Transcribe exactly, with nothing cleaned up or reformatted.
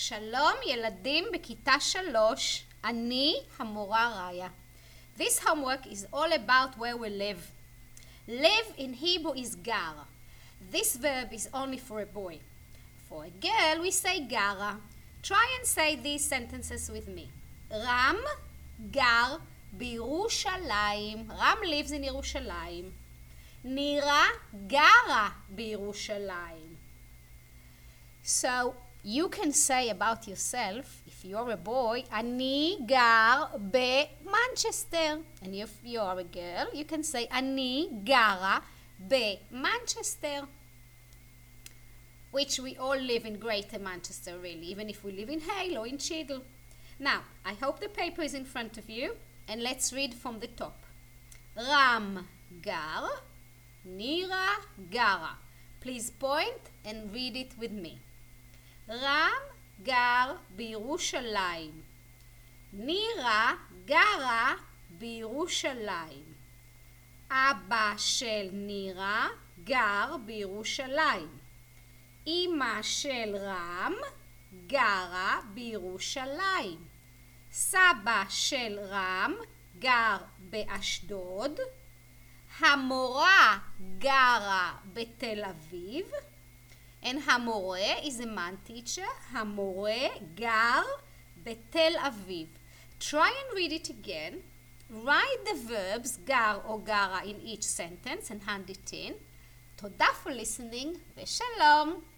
שלום ילדים בכיתה שלוש, אני המורה ריה. This homework is all about where we live. Live in Hebrew is gar. This verb is only for a boy. For a girl we say gara. Try and say these sentences with me. Ram gar בירושלים. Ram lives in ירושלים. נירה גרה בירושלים. So you can say about yourself, if you're a boy, אני גר במנצ'סטר. And if you're a girl, you can say אני גרה במנצ'סטר. Which we all live in Greater Manchester, really, even if we live in Hale or in Cheadle. Now, I hope the paper is in front of you, and let's read from the top. Ram gar, Nira gara. Please point and read it with me. רם גר בירושלים. נירה גרה בירושלים. אבא של נירה גר בירושלים. אמא של רם גרה בירושלים. סבא של רם גר באשדוד. המורה גרה בתל אביב. And המורה is a man teacher. המורה גר בתל אביב. Try and read it again. Write the verbs גר או גרה in each sentence and hand it in. תודה for listening ושלום.